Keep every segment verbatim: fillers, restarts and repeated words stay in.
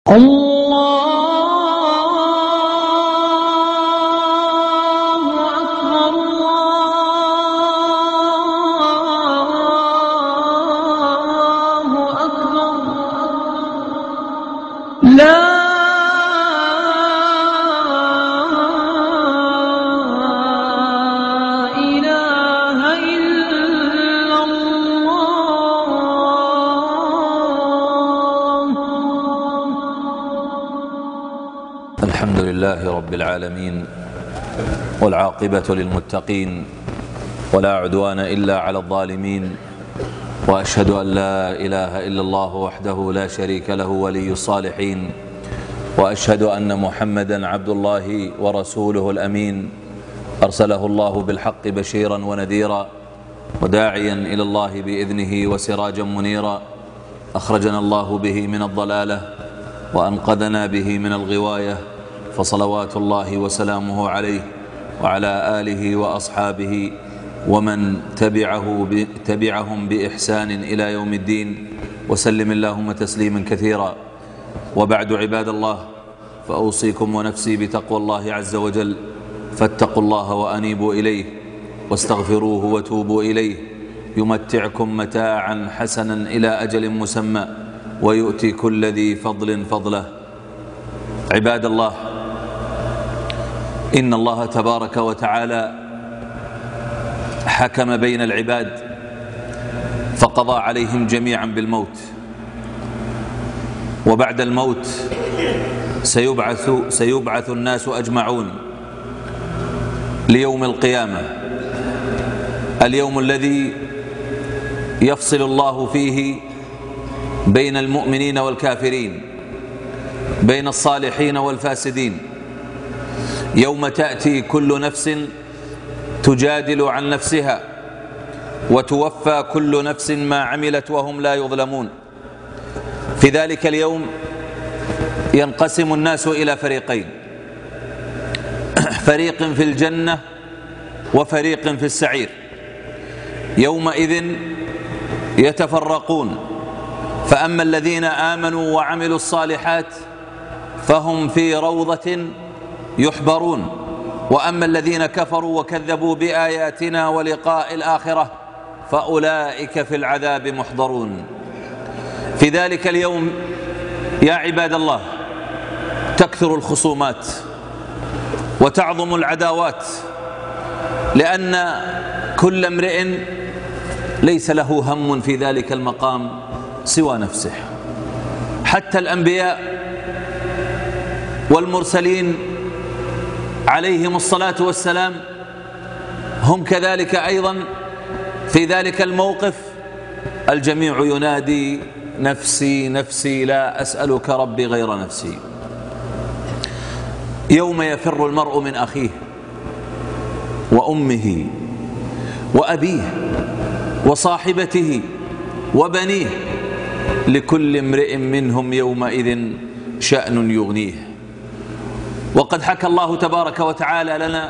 الله أكبر الله أكبر لا إله إلا الله. الحمد لله رب العالمين، والعاقبة للمتقين، ولا عدوان إلا على الظالمين، وأشهد أن لا إله إلا الله وحده لا شريك له ولي الصالحين، وأشهد أن محمدا عبد الله ورسوله الأمين، أرسله الله بالحق بشيرا ونذيرا وداعيا إلى الله بإذنه وسراجا منيرا، أخرجنا الله به من الضلالة وأنقذنا به من الغواية، فصلوات الله وسلامه عليه وعلى آله وأصحابه ومن تبعه تبعهم بإحسان إلى يوم الدين، وسلم اللهم تسليما كثيرا. وبعد، عباد الله، فأوصيكم ونفسي بتقوى الله عز وجل، فاتقوا الله وأنيبوا إليه واستغفروه وتوبوا إليه، يمتعكم متاعا حسنا إلى أجل مسمى، ويؤتي كل ذي فضل فضله. عباد الله، إن الله تبارك وتعالى حكم بين العباد فقضى عليهم جميعا بالموت، وبعد الموت سيبعث, سيبعث الناس أجمعون ليوم القيامة، اليوم الذي يفصل الله فيه بين المؤمنين والكافرين، بين الصالحين والفاسدين، يوم تأتي كل نفس تجادل عن نفسها وتوفى كل نفس ما عملت وهم لا يظلمون. في ذلك اليوم ينقسم الناس إلى فريقين، فريق في الجنة وفريق في السعير. يومئذ يتفرقون، فأما الذين آمنوا وعملوا الصالحات فهم في روضة يحبرون، وأما الذين كفروا وكذبوا بآياتنا ولقاء الآخرة فأولئك في العذاب محضرون. في ذلك اليوم يا عباد الله تكثر الخصومات وتعظم العداوات، لأن كل امرئ ليس له هم في ذلك المقام سوى نفسه. حتى الأنبياء والمرسلين عليهم الصلاة والسلام هم كذلك أيضا في ذلك الموقف، الجميع ينادي نفسي نفسي لا أسألك ربي غير نفسي. يوم يفر المرء من أخيه وأمه وأبيه وصاحبته وبنيه، لكل امرئ منهم يومئذ شأن يغنيه. وقد حكى الله تبارك وتعالى لنا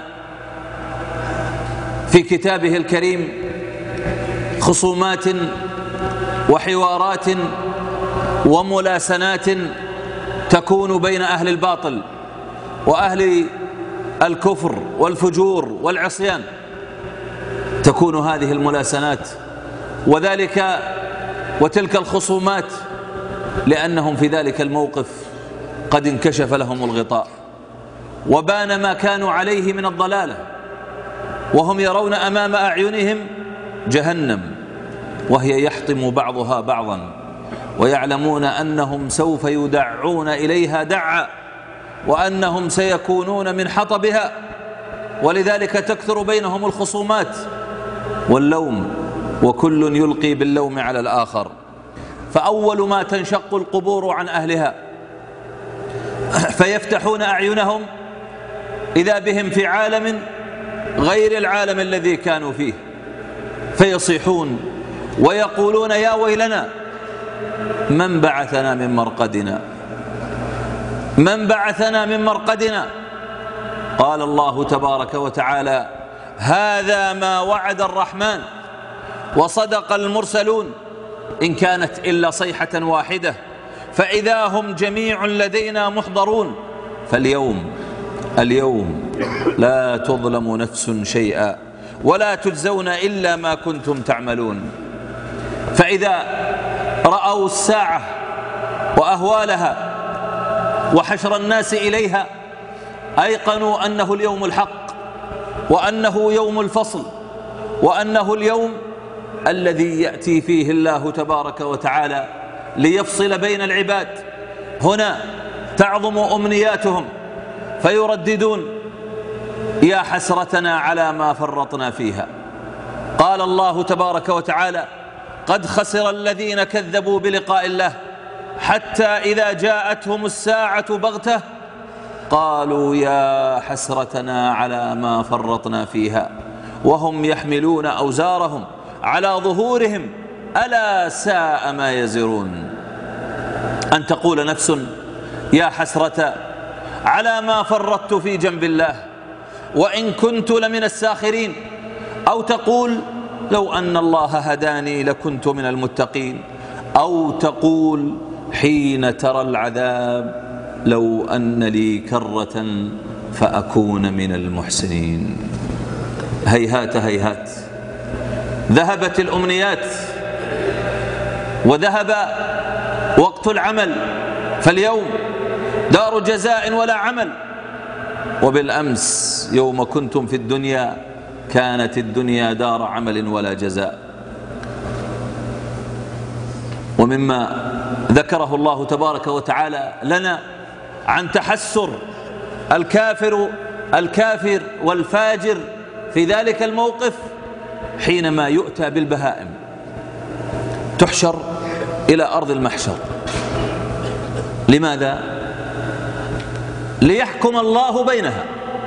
في كتابه الكريم خصومات وحوارات وملاسنات تكون بين أهل الباطل وأهل الكفر والفجور والعصيان. تكون هذه الملاسنات وذلك وتلك الخصومات لأنهم في ذلك الموقف قد انكشف لهم الغطاء وبان ما كانوا عليه من الضلالة، وهم يرون أمام أعينهم جهنم وهي يحطم بعضها بعضا، ويعلمون أنهم سوف يدعون إليها دعا، وأنهم سيكونون من حطبها، ولذلك تكثر بينهم الخصومات واللوم، وكل يلقي باللوم على الآخر. فأول ما تنشق القبور عن أهلها فيفتحون أعينهم إذا بهم في عالم غير العالم الذي كانوا فيه، فيصيحون ويقولون يا ويلنا من بعثنا من مرقدنا من بعثنا من مرقدنا. قال الله تبارك وتعالى هذا ما وعد الرحمن وصدق المرسلون إن كانت إلا صيحة واحدة فإذا هم جميع لدينا محضرون. فاليوم اليوم لا تظلم نفس شيئا ولا تجزون إلا ما كنتم تعملون. فإذا رأوا الساعة وأهوالها وحشر الناس إليها أيقنوا أنه اليوم الحق، وأنه يوم الفصل، وأنه اليوم الذي يأتي فيه الله تبارك وتعالى ليفصل بين العباد. هنا تعظم أمنياتهم فيرددون: يا حسرتنا على ما فرطنا فيها. قال الله تبارك وتعالى: قد خسر الذين كذبوا بلقاء الله حتى إذا جاءتهم الساعة بغتة قالوا يا حسرتنا على ما فرطنا فيها وهم يحملون أوزارهم على ظهورهم ألا ساء ما يزرون. أن تقول نفس: يا حسرة على ما فرطت في جنب الله وإن كنت لمن الساخرين، أو تقول: لو أن الله هداني لكنت من المتقين، أو تقول حين ترى العذاب: لو أن لي كرة فأكون من المحسنين. هيهات هيهات، ذهبت الأمنيات وذهب وقت العمل، فاليوم دار جزاء ولا عمل. وبالأمس يوم كنتم في الدنيا كانت الدنيا دار عمل ولا جزاء. ومما ذكره الله تبارك وتعالى لنا عن تحسر الكافر الكافر والفاجر في ذلك الموقف حينما يؤتى بالبهائم تحشر إلى أرض المحشر. لماذا؟ ليحكم الله بينها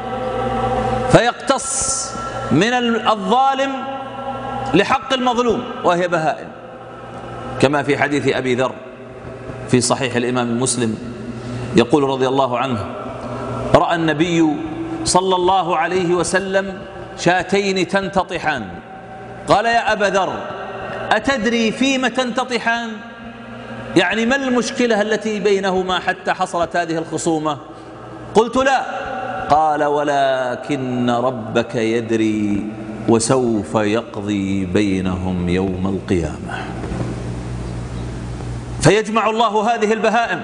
فيقتص من الظالم لحق المظلوم، وهي بهائم، كما في حديث أبي ذر في صحيح الإمام مسلم يقول رضي الله عنه: رأى النبي صلى الله عليه وسلم شاتين تنتطحان، قال: يا أبا ذر أتدري فيم تنتطحان؟ يعني ما المشكلة التي بينهما حتى حصلت هذه الخصومة؟ قلت: لا. قال: ولكن ربك يدري وسوف يقضي بينهم يوم القيامة. فيجمع الله هذه البهائم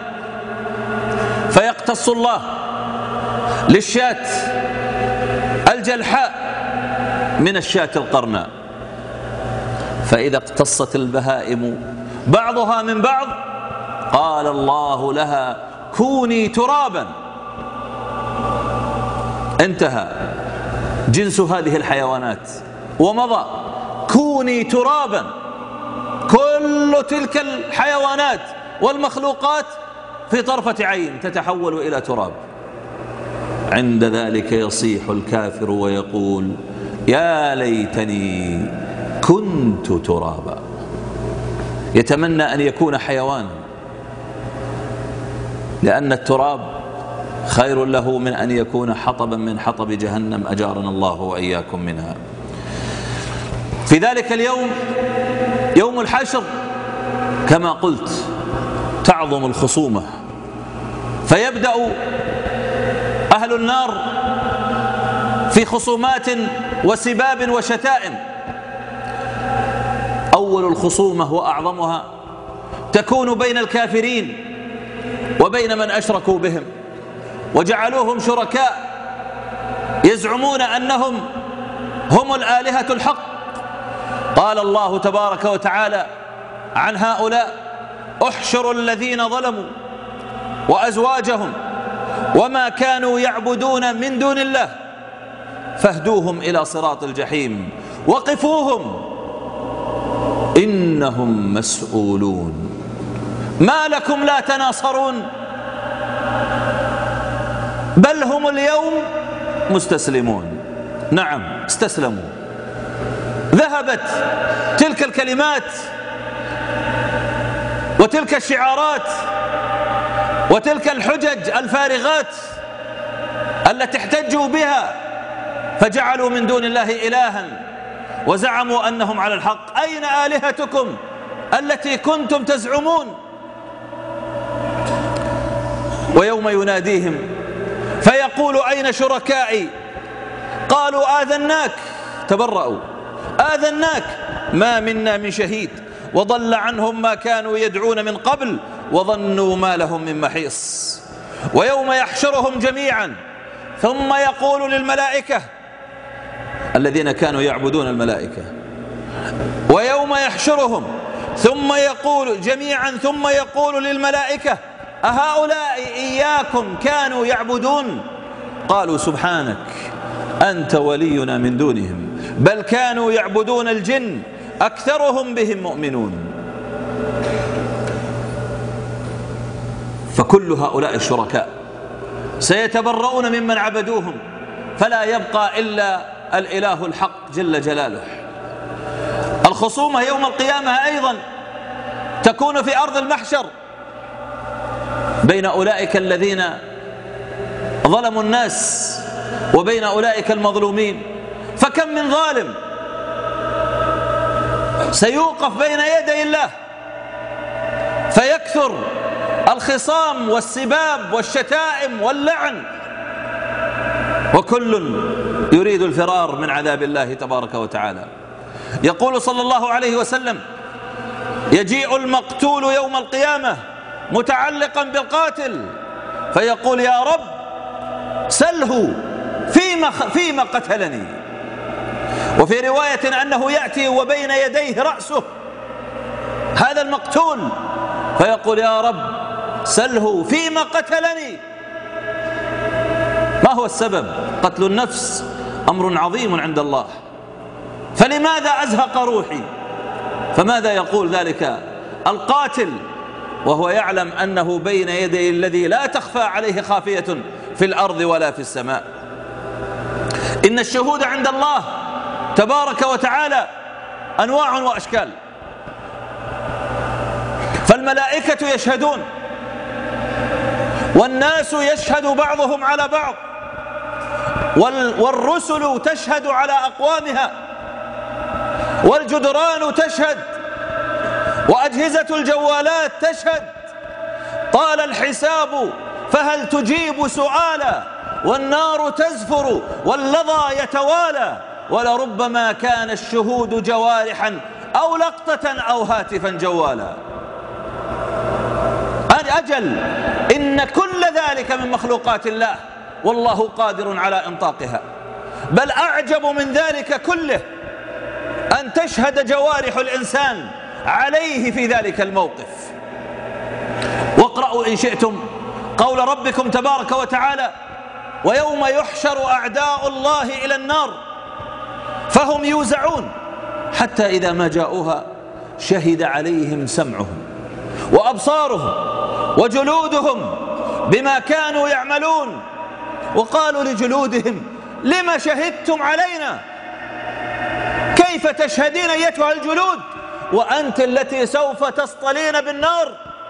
فيقتص الله للشاة الجلحاء من الشاة القرناء. فإذا اقتصت البهائم بعضها من بعض قال الله لها: كوني ترابا. انتهى جنس هذه الحيوانات ومضى. كوني ترابا. كل تلك الحيوانات والمخلوقات في طرفة عين تتحول إلى تراب. عند ذلك يصيح الكافر ويقول: يا ليتني كنت ترابا. يتمنى أن يكون حيوانا، لأن التراب خير له من أن يكون حطبا من حطب جهنم، أجارنا الله وإياكم منها. في ذلك اليوم يوم الحشر كما قلت تعظم الخصومة، فيبدأ أهل النار في خصومات وسباب وشتائم. أول الخصومة وأعظمها تكون بين الكافرين وبين من أشركوا بهم وجعلوهم شركاء، يزعمون أنهم هم الآلهة الحق. قال الله تبارك وتعالى عن هؤلاء: احشروا الذين ظلموا وأزواجهم وما كانوا يعبدون من دون الله فاهدوهم إلى صراط الجحيم وقفوهم إنهم مسؤولون. ما لكم لا تناصرون بل هم اليوم مستسلمون. نعم، استسلموا. ذهبت تلك الكلمات وتلك الشعارات وتلك الحجج الفارغات التي احتجوا بها فجعلوا من دون الله إلها وزعموا أنهم على الحق. أين آلهتكم التي كنتم تزعمون ويوم يناديهم فيقول أين شركائي؟ قالوا آذناك، تبرأوا، آذناك ما منا من شهيد، وضل عنهم ما كانوا يدعون من قبل وظنوا ما لهم من محيص. ويوم يحشرهم جميعا ثم يقول للملائكة الذين كانوا يعبدون الملائكة، ويوم يحشرهم ثم يقول جميعا ثم يقول للملائكة أهؤلاء إياكم كانوا يعبدون؟ قالوا سبحانك أنت ولينا من دونهم بل كانوا يعبدون الجن أكثرهم بهم مؤمنون. فكل هؤلاء الشركاء سيتبرؤون ممن عبدوهم، فلا يبقى إلا الإله الحق جل جلاله. الخصومة يوم القيامة أيضا تكون في أرض المحشر بين أولئك الذين ظلموا الناس وبين أولئك المظلومين. فكم من ظالم سيوقف بين يدي الله فيكثر الخصام والسباب والشتائم واللعن، وكل يريد الفرار من عذاب الله تبارك وتعالى. يقول صلى الله عليه وسلم يجيء المقتول يوم القيامة متعلقا بالقاتل فيقول يا رب سله فيما, فيما قتلني. وفي رواية أنه يأتي وبين يديه رأسه هذا المقتول فيقول يا رب سله فيما قتلني. ما هو السبب؟ قتل النفس أمر عظيم عند الله، فلماذا أزهق روحي؟ فماذا يقول ذلك القاتل وهو يعلم أنه بين يدي الذي لا تخفى عليه خافية في الأرض ولا في السماء؟ إن الشهود عند الله تبارك وتعالى أنواع وأشكال، فالملائكة يشهدون، والناس يشهد بعضهم على بعض، والرسل تشهد على أقوامها، والجدران تشهد، وأجهزة الجوالات تشهد. طال الحساب فهل تجيب سؤالا، والنار تزفر واللظى يتوالى، ولربما كان الشهود جوارحا أو لقطة أو هاتفا جوالا. أجل إن كل ذلك من مخلوقات الله والله قادر على إنطاقها، بل أعجب من ذلك كله أن تشهد جوارح الإنسان عليه في ذلك الموقف. واقرأوا إن شئتم قول ربكم تبارك وتعالى ويوم يحشر أعداء الله إلى النار فهم يوزعون حتى إذا ما جاءوها شهد عليهم سمعهم وأبصارهم وجلودهم بما كانوا يعملون، وقالوا لجلودهم لما شهدتم علينا؟ كيف تشهدين أيتها الجلود وأنت التي سوف تصطلين بالنار؟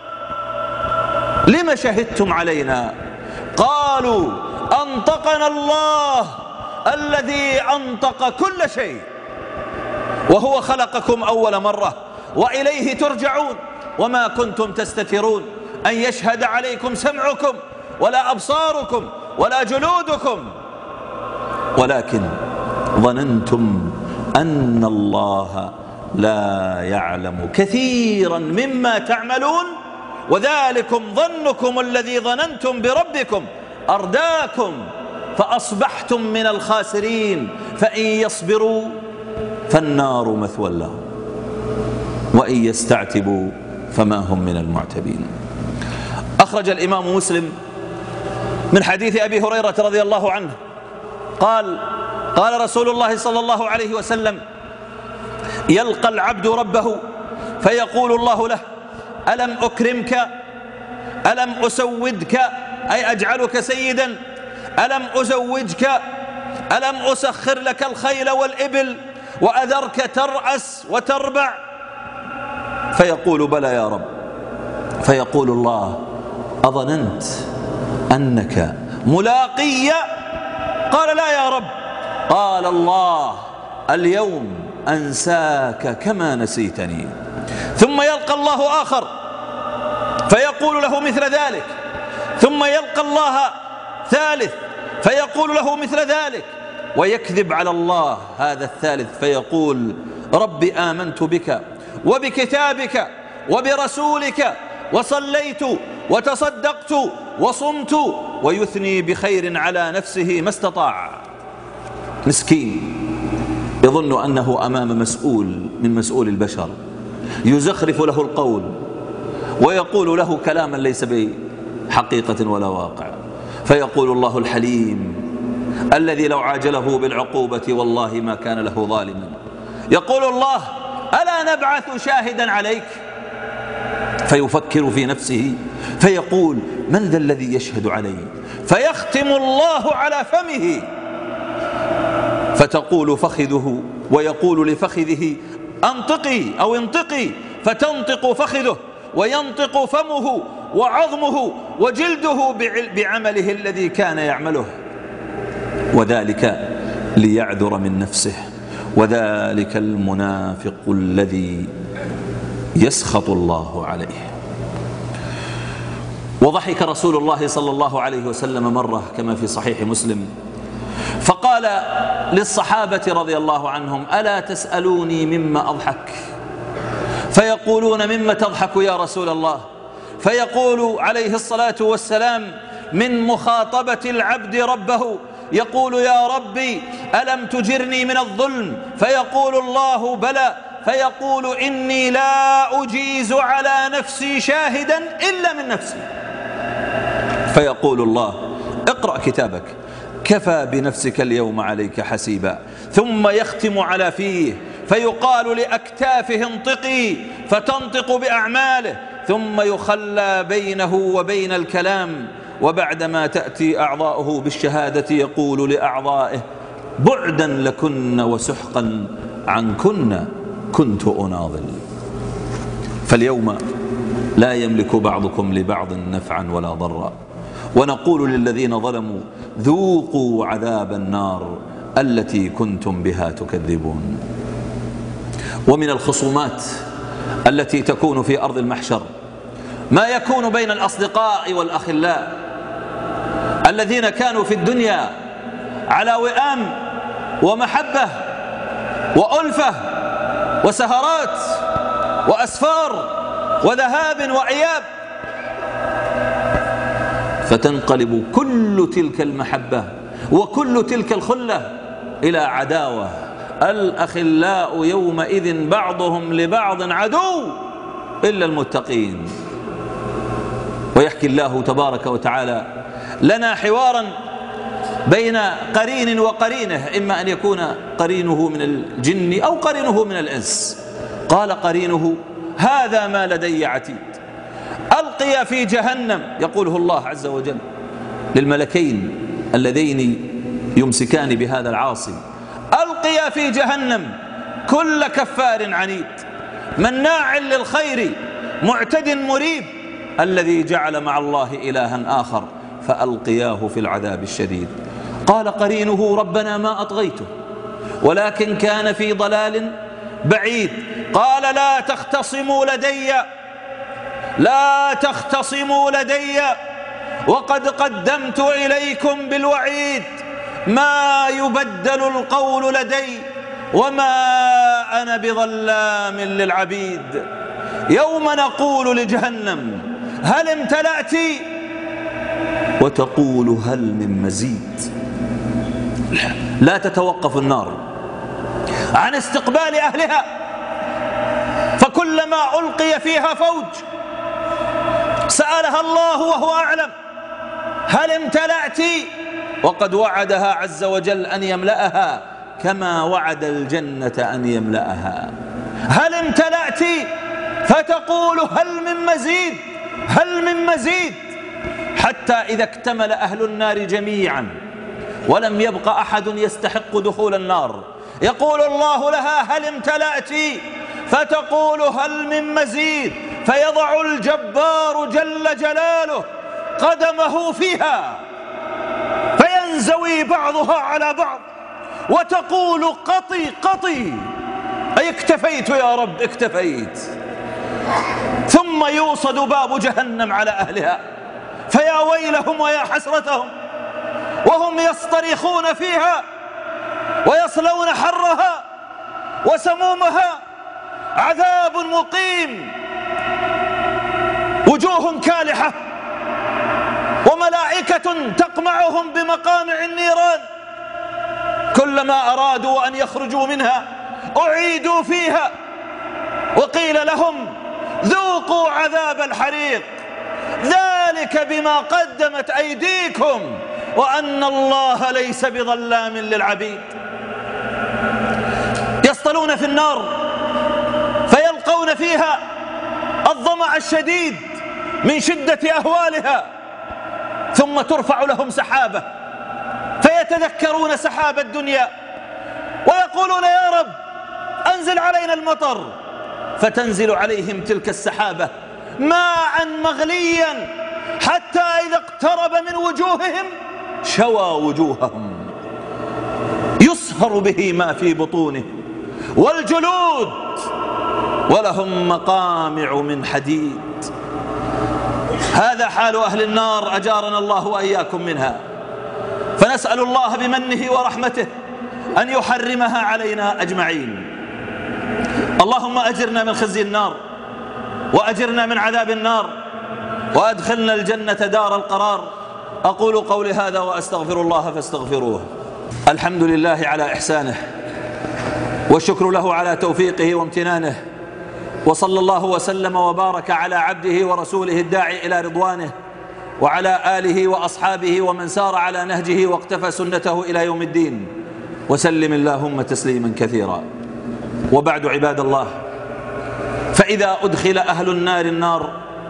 لما شهدتم علينا؟ قالوا أنطقنا الله الذي أنطق كل شيء وهو خلقكم أول مرة وإليه ترجعون وما كنتم تستترون أن يشهد عليكم سمعكم ولا أبصاركم ولا جلودكم ولكن ظننتم أن الله لا يعلم كثيرا مما تعملون وذلكم ظنكم الذي ظننتم بربكم أرداكم فأصبحتم من الخاسرين فإن يصبروا فالنار مثوى لهم وإن يستعتبوا فما هم من المعتبين. أخرج الإمام مسلم من حديث أبي هريرة رضي الله عنه قال قال رسول الله صلى الله عليه وسلم يلقى العبد ربه فيقول الله له ألم أكرمك ألم أسودك أي أجعلك سيدا ألم أزوجك ألم أسخر لك الخيل والإبل وأذرك ترأس وتربع فيقول بلى يا رب فيقول الله أظننت أنك ملاقي؟ قال لا يا رب. قال الله اليوم أنساك كما نسيتني. ثم يلقى الله آخر فيقول له مثل ذلك ثم يلقى الله ثالث فيقول له مثل ذلك، ويكذب على الله هذا الثالث فيقول رب آمنت بك وبكتابك وبرسولك وصليت وتصدقت وصمت، ويثني بخير على نفسه ما استطاع. مسكين يظن أنه أمام مسؤول من مسؤول البشر يزخرف له القول ويقول له كلاما ليس بحقيقة ولا واقع، فيقول الله الحليم الذي لو عاجله بالعقوبة والله ما كان له ظالما. يقول الله ألا نبعث شاهدا عليك؟ فيفكر في نفسه فيقول من ذا الذي يشهد علي؟ فيختم الله على فمه فتقول فخذه ويقول لفخذه أنطقي أو انطقي، فتنطق فخذه وينطق فمه وعظمه وجلده بعمله الذي كان يعمله، وذلك ليعذر من نفسه. وذلك المنافق الذي يسخط الله عليه. وضحك رسول الله صلى الله عليه وسلم مرة كما في صحيح مسلم فقال للصحابة رضي الله عنهم ألا تسألوني مما أضحك؟ فيقولون مما تضحك يا رسول الله؟ فيقول عليه الصلاة والسلام من مخاطبة العبد ربه، يقول يا ربي ألم تجرني من الظلم؟ فيقول الله بلى، فيقول إني لا أجيز على نفسي شاهدا إلا من نفسي. فيقول الله اقرأ كتابك كفى بنفسك اليوم عليك حسيبا، ثم يختم على فيه فيقال لأكتافه انطقي فتنطق بأعماله، ثم يخلى بينه وبين الكلام، وبعدما تأتي أعضاؤه بالشهادة يقول لأعضائه بعدا لكن وسحقا عنكن كنت أناضل. فاليوم لا يملك بعضكم لبعض نفعا ولا ضرا، ونقول للذين ظلموا ذوقوا عذاب النار التي كنتم بها تكذبون. ومن الخصومات التي تكون في أرض المحشر ما يكون بين الأصدقاء والأخلاء الذين كانوا في الدنيا على وئام ومحبة وألفة وسهرات وأسفار وذهاب وإياب، فتنقلب كل تلك المحبة وكل تلك الخلة إلى عداوة. الأخلاء يومئذ بعضهم لبعض عدو إلا المتقين. ويحكي الله تبارك وتعالى لنا حوارا بين قرين وقرينه، إما أن يكون قرينه من الجن أو قرينه من الإنس. قال قرينه هذا ما لدي عتيد ألقي في جهنم، يقوله الله عز وجل للملكين اللذين يمسكان بهذا العاصي، ألقي في جهنم كل كفار عنيد مناع للخير معتد مريب الذي جعل مع الله إلها آخر فألقياه في العذاب الشديد. قال قرينه ربنا ما أطغيته ولكن كان في ضلال بعيد. قال لا تختصموا لدي لا تختصموا لدي وقد قدمت إليكم بالوعيد، ما يبدل القول لدي وما أنا بظلام للعبيد. يوم نقول لجهنم هل امتلأت وتقول هل من مزيد. لا تتوقف النار عن استقبال أهلها، فكلما ألقي فيها فوج سألها الله وهو أعلم هل امتلأت، وقد وعدها عز وجل أن يملأها كما وعد الجنة أن يملأها. هل امتلأت فتقول هل من مزيد هل من مزيد، حتى إذا اكتمل أهل النار جميعا ولم يبق أحد يستحق دخول النار يقول الله لها هل امتلأت فتقول هل من مزيد، فيضع الجبار جل جلاله قدمه فيها فينزوي بعضها على بعض وتقول قطي قطي، أي اكتفيت يا رب اكتفيت. ثم يوصد باب جهنم على أهلها فيا ويلهم ويا حسرتهم وهم يصطرخون فيها ويصلون حرها وسمومها، عذاب مقيم، وجوه كالحة وملائكة تقمعهم بمقامع النيران، كلما أرادوا أن يخرجوا منها أعيدوا فيها وقيل لهم ذوقوا عذاب الحريق ذلك بما قدمت أيديكم وأن الله ليس بظلام للعبيد. يصطلون في النار فيلقون فيها الظمأ الشديد من شدة أهوالها، ثم ترفع لهم سحابة فيتذكرون سحاب الدنيا ويقولون يا رب أنزل علينا المطر، فتنزل عليهم تلك السحابة ماء مغليا حتى إذا اقترب من وجوههم شوى وجوههم يصهر به ما في بطونه والجلود ولهم مقامع من حديد. هذا حال أهل النار، أجارنا الله وإياكم منها. فنسأل الله بمنه ورحمته أن يحرمها علينا أجمعين. اللهم أجرنا من خزي النار وأجرنا من عذاب النار وأدخلنا الجنة دار القرار. أقول قولي هذا وأستغفر الله فاستغفروه. الحمد لله على إحسانه والشكر له على توفيقه وامتنانه، وصلى الله وسلم وبارك على عبده ورسوله الداعي إلى رضوانه وعلى آله وأصحابه ومن سار على نهجه واقتفى سنته إلى يوم الدين، وسلم اللهم تسليما كثيرا. وبعد عباد الله، فإذا أدخل أهل النار النار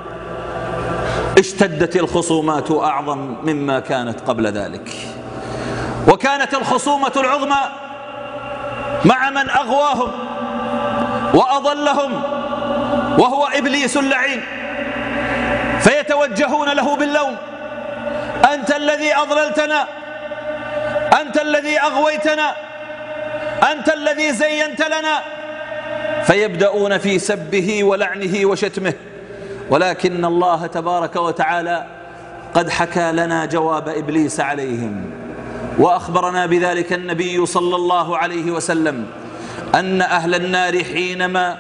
اشتدت الخصومات أعظم مما كانت قبل ذلك، وكانت الخصومة العظمى مع من أغواهم وأضلهم وهو إبليس اللعين، فيتوجهون له باللوم: أنت الذي أضللتنا، أنت الذي أغويتنا، أنت الذي زينت لنا، فيبدأون في سبه ولعنه وشتمه. ولكن الله تبارك وتعالى قد حكى لنا جواب إبليس عليهم، وأخبرنا بذلك النبي صلى الله عليه وسلم أن أهل النار حينما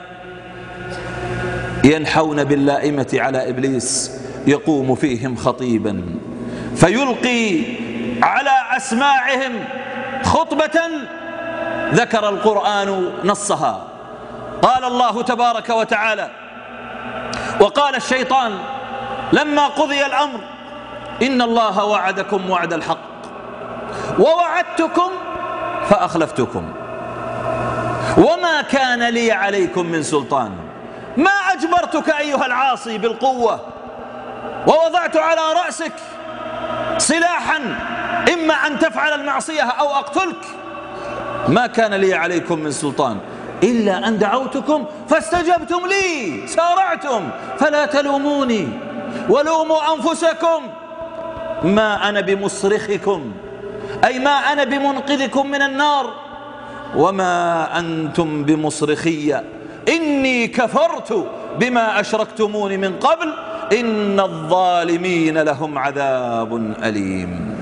ينحون باللائمة على إبليس يقوم فيهم خطيبا فيلقي على أسماعهم خطبة ذكر القرآن نصها. قال الله تبارك وتعالى: وقال الشيطان لما قضي الأمر إن الله وعدكم وعد الحق ووعدتكم فأخلفتكم وما كان لي عليكم من سلطان، ما أجبرتك أيها العاصي بالقوة ووضعت على رأسك سلاحا إما أن تفعل المعصية أو أقتلك، ما كان لي عليكم من سلطان إلا أن دعوتكم فاستجبتم لي، سارعتم، فلا تلوموني ولوموا أنفسكم، ما أنا بمصرخكم، أي ما أنا بمنقذكم من النار، وما أنتم بمصرخي، إني كفرت بما أشركتمون من قبل إن الظالمين لهم عذاب أليم.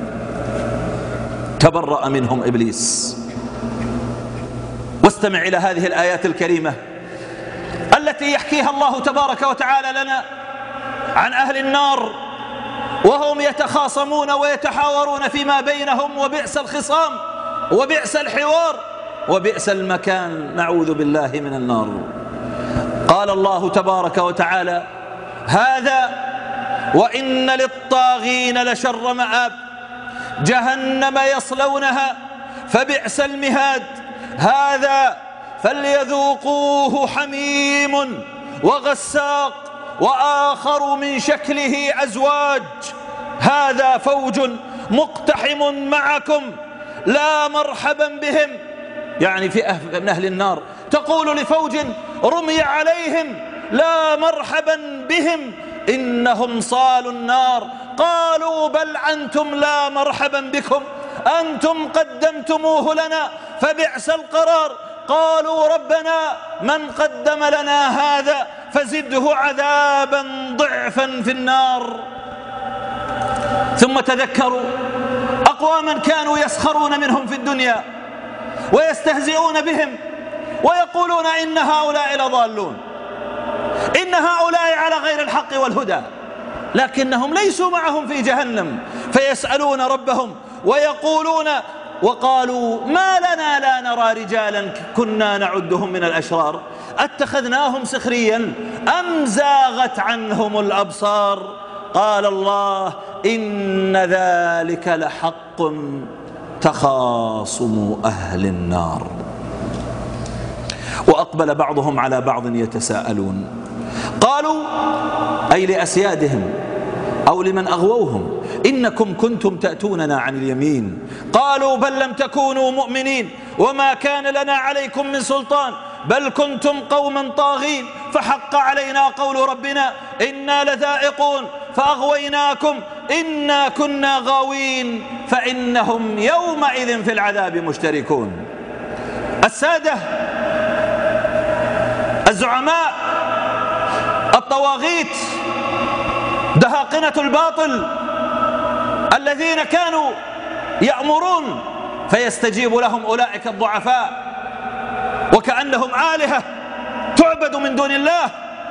تبرأ منهم إبليس. واستمع إلى هذه الآيات الكريمة التي يحكيها الله تبارك وتعالى لنا عن أهل النار وهم يتخاصمون ويتحاورون فيما بينهم، وبئس الخصام وبئس الحوار وبئس المكان، نعوذ بالله من النار. قال الله تبارك وتعالى: هذا وإن للطاغين لشر مآب جهنم يصلونها فبئس المهاد هذا فليذوقوه حميم وغساق وآخر من شكله أزواج هذا فوج مقتحم معكم لا مرحبا بهم، يعني في أهل النار تقول لفوج رمي عليهم لا مرحبا بهم إنهم صالوا النار، قالوا بل أنتم لا مرحبا بكم أنتم قدمتموه لنا فبئس القرار، قالوا ربنا من قدم لنا هذا فزده عذابا ضعفا في النار. ثم تذكروا أقواما كانوا يسخرون منهم في الدنيا ويستهزئون بهم ويقولون إن هؤلاء لضالون، إن هؤلاء على غير الحق والهدى، لكنهم ليسوا معهم في جهنم. فيسألون ربهم ويقولون وقالوا ما لنا لا نرى رجالا كنا نعدهم من الأشرار أتخذناهم سخريا أم زاغت عنهم الأبصار. قال الله إن ذلك لحق تخاصم أهل النار. وأقبل بعضهم على بعض يتساءلون، قالوا أي لأسيادهم أو لمن أغووهم إنكم كنتم تأتوننا عن اليمين. قالوا بل لم تكونوا مؤمنين وما كان لنا عليكم من سلطان بل كنتم قوما طاغين فحق علينا قول ربنا إنا لذائقون فأغويناكم إنا كنا غاوين فإنهم يومئذ في العذاب مشتركون. السادة الزعماء الطواغيت دهاقنة الباطل الذين كانوا يأمرون فيستجيب لهم أولئك الضعفاء وكأنهم آلهة تعبد من دون الله،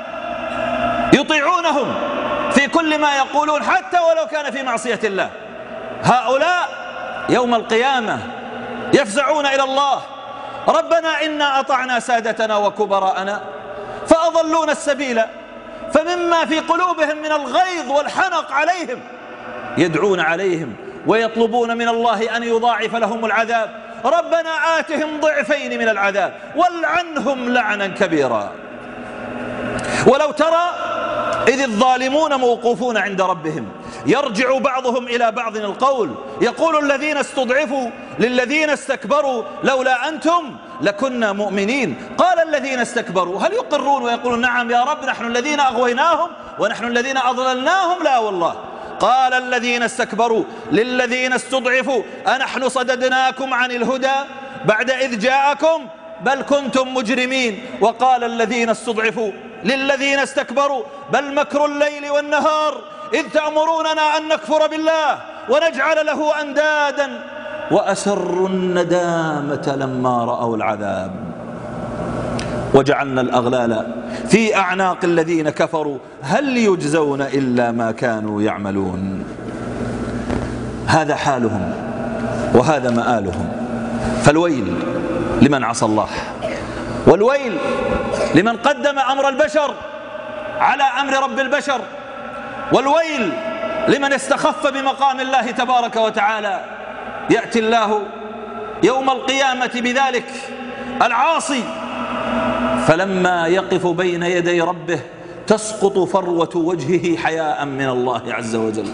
يطيعونهم في كل ما يقولون حتى ولو كان في معصية الله. هؤلاء يوم القيامة يفزعون إلى الله ربنا إنا أطعنا سادتنا وكبراءنا فأضلونا السبيل، فمما في قلوبهم من الغيظ والحنق عليهم يدعون عليهم ويطلبون من الله أن يضاعف لهم العذاب. ربنا آتهم ضعفين من العذاب والعنهم لعنا كبيرا. ولو ترى إذ الظالمون موقوفون عند ربهم يرجع بعضهم إلى بعض القول يقول الذين استضعفوا للذين استكبروا لولا أنتم لكنا مؤمنين. قال الذين استكبروا هل يقرون ويقولون نعم يا رب نحن الذين أغويناهم ونحن الذين أضللناهم؟ لا والله. قال الذين استكبروا للذين استضعفوا أنحن صددناكم عن الهدى بعد إذ جاءكم بل كنتم مجرمين. وقال الذين استضعفوا للذين استكبروا بل مكر الليل والنهار إذ تأمروننا أن نكفر بالله ونجعل له أندادا وأسروا الندامة لما رأوا العذاب وجعلنا الأغلال في أعناق الذين كفروا هل يجزون إلا ما كانوا يعملون. هذا حالهم وهذا مآلهم. فالويل لمن عصى الله، والويل لمن قدم أمر البشر على أمر رب البشر، والويل لمن استخف بمقام الله تبارك وتعالى. يأتي الله يوم القيامة بذلك العاصي فلما يقف بين يدي ربه تسقط فروة وجهه حياء من الله عز وجل.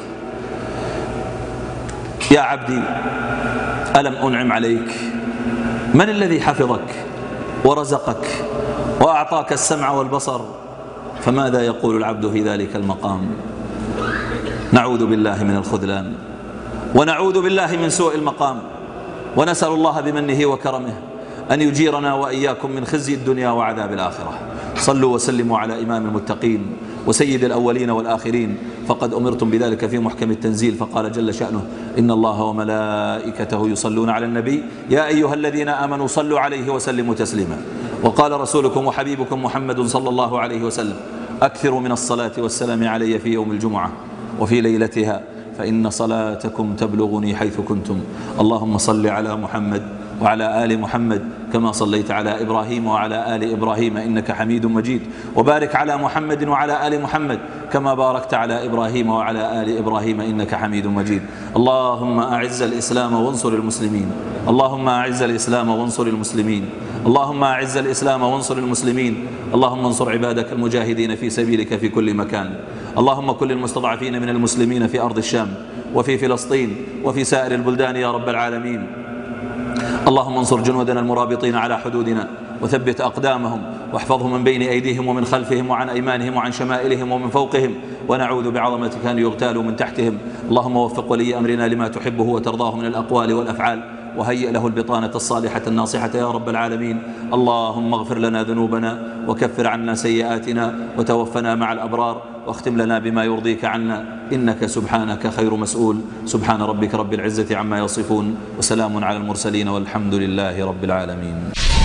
يا عبدي ألم أنعم عليك؟ من الذي حفظك ورزقك وأعطاك السمع والبصر؟ فماذا يقول العبد في ذلك المقام؟ نعوذ بالله من الخذلان ونعوذ بالله من سوء المقام، ونسأل الله بمنه وكرمه أن يجيرنا وإياكم من خزي الدنيا وعذاب الآخرة. صلوا وسلموا على إمام المتقين وسيد الأولين والآخرين، فقد أمرتم بذلك في محكم التنزيل، فقال جل شأنه إن الله وملائكته يصلون على النبي يا أيها الذين آمنوا صلوا عليه وسلموا تسليما. وقال رسولكم وحبيبكم محمد صلى الله عليه وسلم أكثروا من الصلاة والسلام علي في يوم الجمعة وفي ليلتها فإن صلاتكم تبلغني حيث كنتم. اللهم صل على محمد وعلى آل محمد كما صليت على إبراهيم وعلى آل إبراهيم إنك حميد مجيد، وبارك على محمد وعلى آل محمد كما باركت على إبراهيم وعلى آل إبراهيم إنك حميد مجيد. اللهم أعز الإسلام وانصر المسلمين، اللهم أعز الإسلام وانصر المسلمين، اللهم أعز الإسلام وانصر المسلمين. اللهم انصر عبادك المجاهدين في سبيلك في كل مكان. اللهم كن للمستضعفين من المسلمين في أرض الشام وفي فلسطين وفي سائر البلدان يا رب العالمين. اللهم انصر جنودنا المرابطين على حدودنا وثبت أقدامهم واحفظهم من بين أيديهم ومن خلفهم وعن أيمانهم وعن شمائلهم ومن فوقهم، ونعوذ بعظمتك أن يغتالوا من تحتهم. اللهم وفق ولي أمرنا لما تحبه وترضاه من الأقوال والأفعال، وهيئ له البطانة الصالحة الناصحة يا رب العالمين. اللهم اغفر لنا ذنوبنا وكفر عنا سيئاتنا وتوفنا مع الأبرار واختم لنا بما يرضيك عنا، إنك سبحانك خير مسؤول. سبحان ربك رب العزة عما يصفون وسلام على المرسلين والحمد لله رب العالمين.